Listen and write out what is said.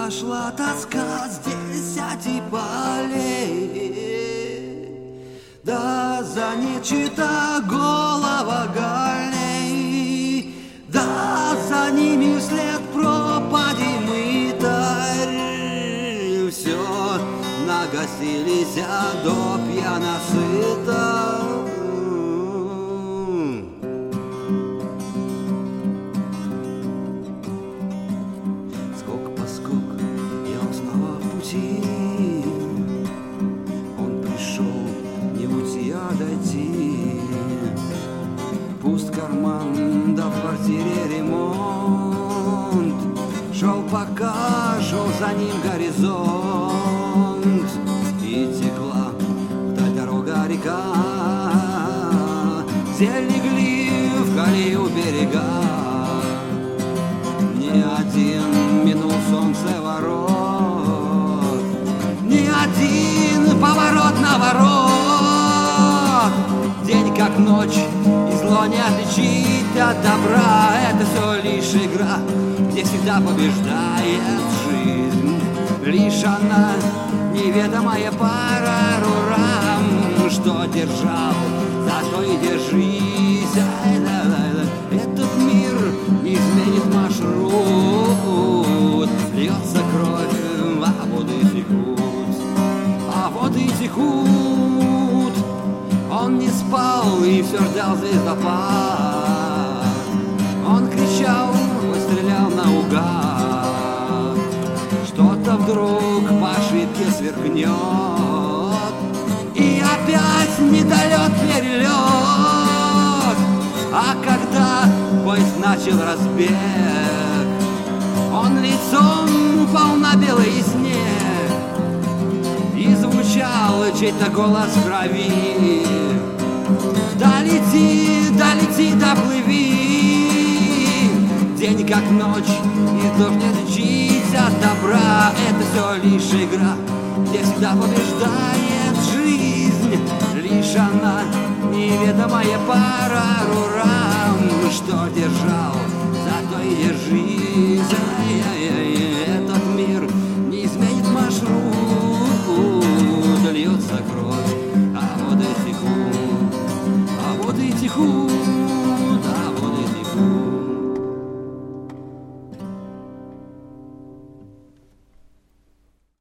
Пошла тоска с 10 полей, да занечита голова галей, да за ними вслед пропади мытарь. Все нагостились до пьяна сыта. Он пришел, не уйти, а дойти. Пуст карман, да в квартире ремонт. Шел пока, шел за ним горизонт. И текла вдаль дорога река. Все легли в колею берега. Ни один минул солнце ворот. Ни один поворот на ворот. День как ночь, и зло не отличить от добра. Это все лишь игра, где всегда побеждает жизнь. Лишь она, неведомая пара рурам, что держал, зато и держись. Этот мир не изменит маршрут. Льется кровь, а воды текут, а воды текут. Он не спал и все ждал звездопад. Он кричал, стрелял наугад. Что-то вдруг по ошибке сверкнет, и опять недолет-перелет. А когда поезд начал разбег, он лицом упал на белый снег. И звучал чей-то голос в крови: да лети, доплыви. День как ночь, и дождь не отличить от добра. Это все лишь игра, где всегда побеждает жизнь. Лишь она, неведомая пара рурам, что держал, зато и держись.